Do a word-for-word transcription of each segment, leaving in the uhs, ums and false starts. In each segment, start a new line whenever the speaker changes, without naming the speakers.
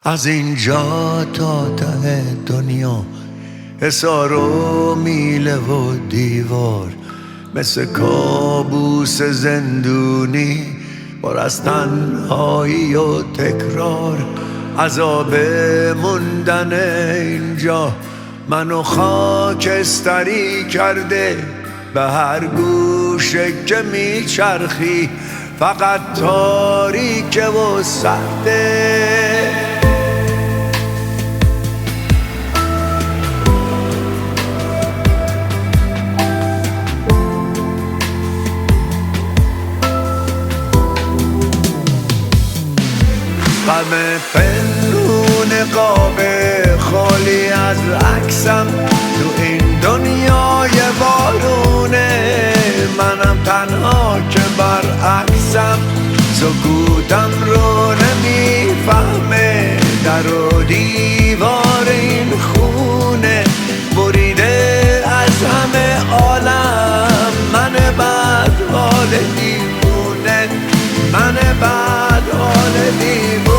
از اینجا تا ته دنیا حصار و میله و دیوار، مثل کابوس زندونی پر از تنهایی و تکرار. عذاب موندن اینجا منو خاکستری کرده، به هر گوشه که میچرخی فقط تاریکه و سرده. غم پنهون قاب خالی از عکسم تو این دنیای بارونه، منم تنها که برعکسم، سکوتم رو نمیفهمه، در و دیوار این خونه بریده از همه عالم. من بد حال دیوونه، من بد حال دیوونه.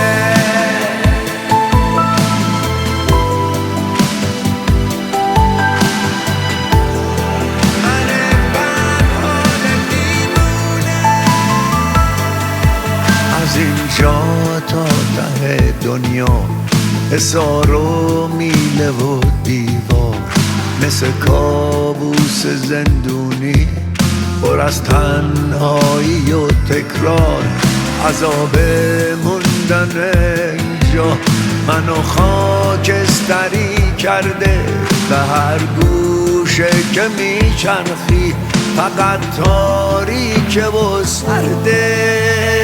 از اینجا تا ته دنیا حصار و میله و دیوار، مثل کابوس زندونی پر از تنهایی و تکرار. عذاب موندن اینجا منو خاکستری کرده، به هر گوشه که میچرخی فقط تاریکه و سرده.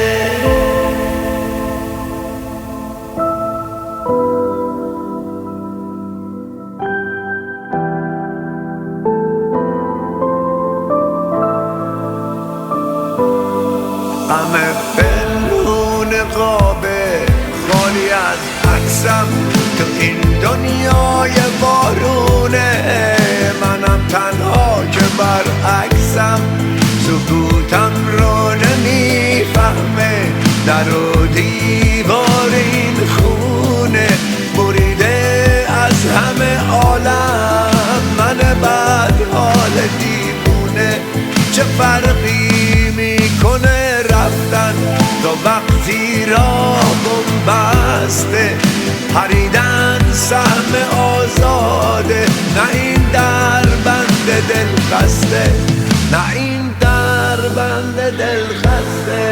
غم پنهون قاب خالی از عکسم تو این دنیای بارونه، منم تنها که برعکسم، سکوتم رو نمیفهمه، در و دیوار این خونه بریده از همه عالم. من بد حال دیوونه، چه فرقی میکنه رفتن تا وقتی را بسته، پریدن سهم آزاده، نه این در بند دل خسته، نه این در بند دل خسته.